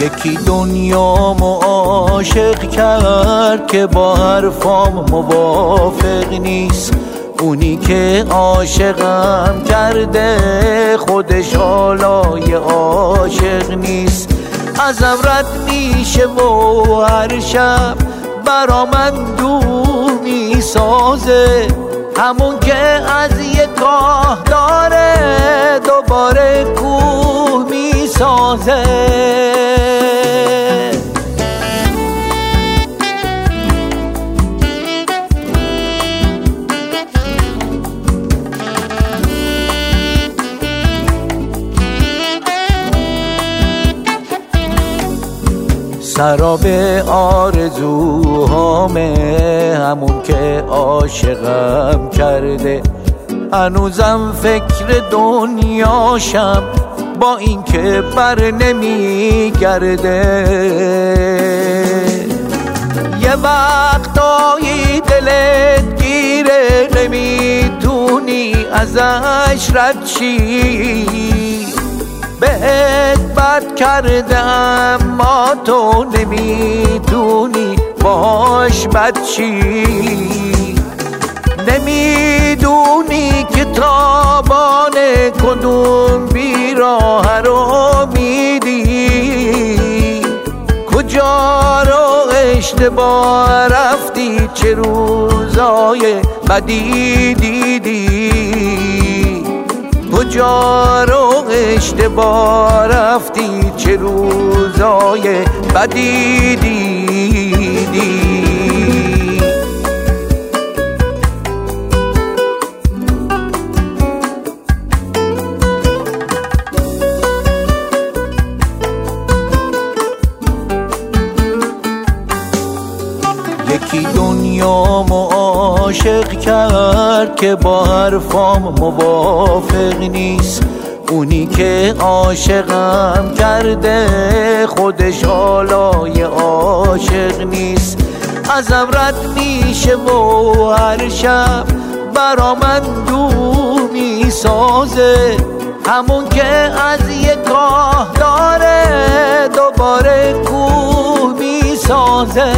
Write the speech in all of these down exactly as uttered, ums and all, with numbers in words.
یکی دنیامو عاشق کرد که با حرفام موافق نیست. اونی که عاشقم کرده خودش حالای عاشق نیست. ازم رد میشه و هر شب برا من دور میسازه، همون که از یک کاه داره دوباره کوه میسازه. سراب آرزوهامه، همون که عاشقم کرده. هنوزم فکر دنیاشم با این که بر نمیگرده. یه وقتایی دلت گیره نمیتونی ازش رد شی. بهت بد کرده اما تو نمیدونی باش بد چی. نمیدونی که تابان کدوم بیراه رو میدی. کجا رو اشتباه رفتی، چه روزای بدی دیدی. کجا رو اشتباه رفتی، چه روزای بدی دیدی. یکی دنیامو عاشق کرد که با حرفام موافق نیست. اونی که عاشقم کرده خودش حالای عاشق نیست. ازم رد میشه و هر شب برا من دور میسازه، همون که از یک کاه داره دوباره کوه میسازه.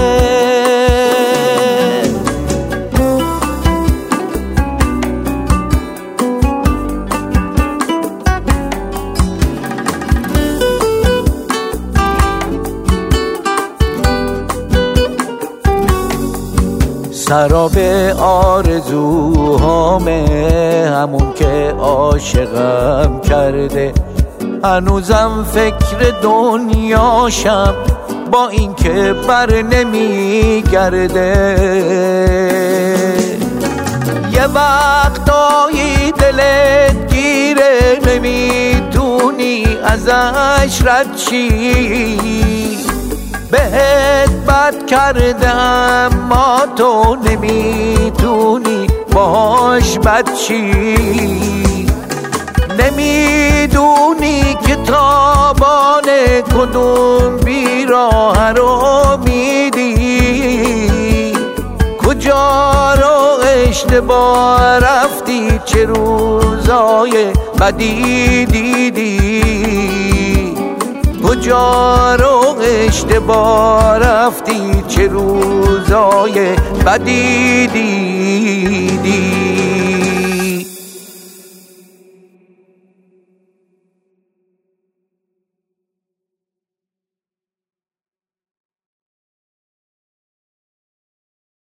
سراب آرزوهامه، همون که عاشقم کرده. هنوزم فکر دنیاشم با این که بر نمیگرده. یه وقتایی دلت گیره نمیتونی ازش رد شی. بهت بد کرده اما تو نمیتونی باش بد چی. نمیدونی که تابان کدوم بیراه رو میدی. کجا رو اشتباه رفتی، چه روزای بدی دیدی. کجا رو اشتباه رفتی، چه روزای بدی دیدی.